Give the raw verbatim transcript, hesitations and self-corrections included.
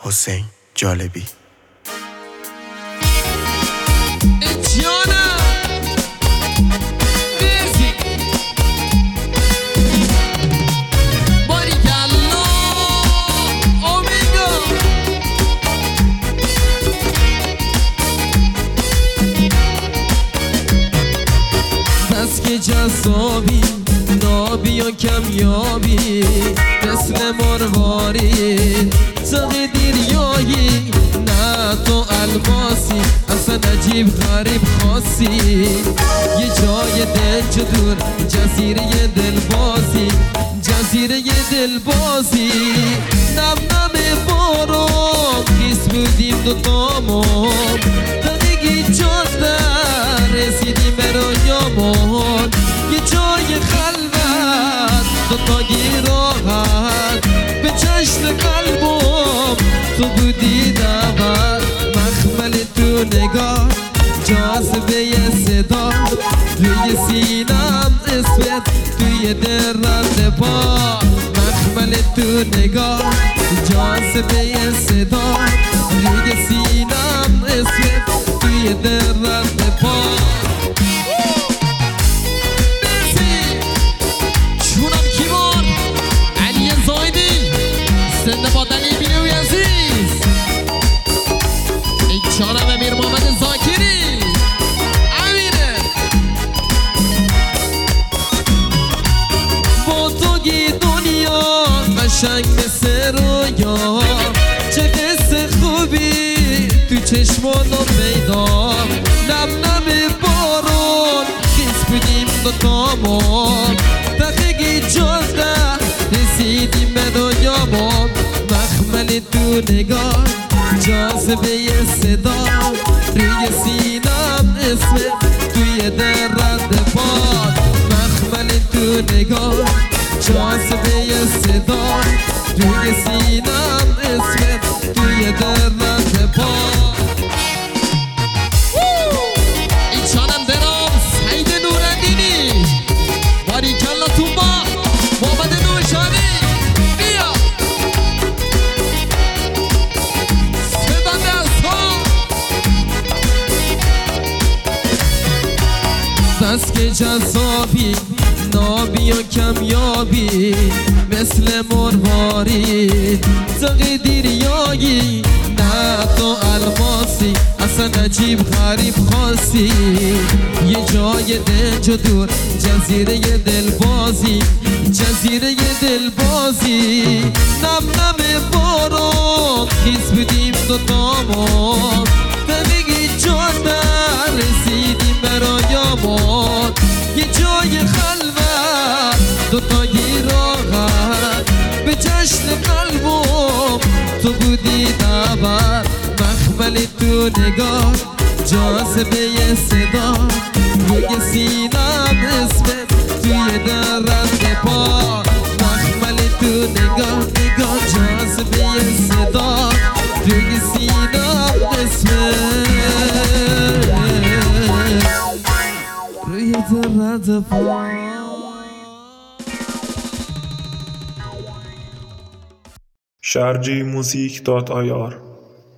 حسین جالبی. که جذابی نابی و کمیابی مثل مرواری ساقی دیریایی نه تو الماسی اصلا عجیب غریب خاصی یه جای دل دور جزیره دلبازی جزیره دلبازی نم نم بارون خیس بودیم دو تامون دقیقی جاده رسیدیم برایامون یه جای خلوت دو تایی راحت به چشم قلبم تو بودی دعوت مخمل تو نگاه جاذبه صدا روی سینم اسمت توی درد پا مخمل تو نگاه جاذبه صدا روی سینم اسمت توی درد پا زنده با دلی بینوی عزیز ای جانم امیر محمد زاکری امینه با تو گی دنیا قشنگ مثل رویا چه قصه خوبی تو چشمانم پیدا نم نم بارون خیس بودیم دو تامون دقیقی جاده رسیدیم به دنیامون مخمل تو نگاه جاذبه صدا روی سینم اسم توی درد باد مخمل تو نگاه جاذبه صدا روی سینم اسم توی درد باد این چانم درام سعید نورندینی باریکلا تو با محمد نوشانی بیا صدا دست ها دست که جذابی نابی و کمیابی مثل مرواری زقی دیریایی نه تو الماسی اصلا عجیب غریب خاصی یه جای دنج و دور جزیره دلبازی جزیره دلبازی نم نم بارون خیس بودیم دو تامون دقیقی جاده رسیدیم برایامون یه جای خلوت دو تایی راحت به جشن قلبم تو بودی دعوت مخمل تو نگاه جاذبه صدا روی سینم اسمت توی درد پا مخمل تو نگاه نگاه جاذبه صدا روی سینم اسمت روی درد پا. شرجی موزیک دات آی آر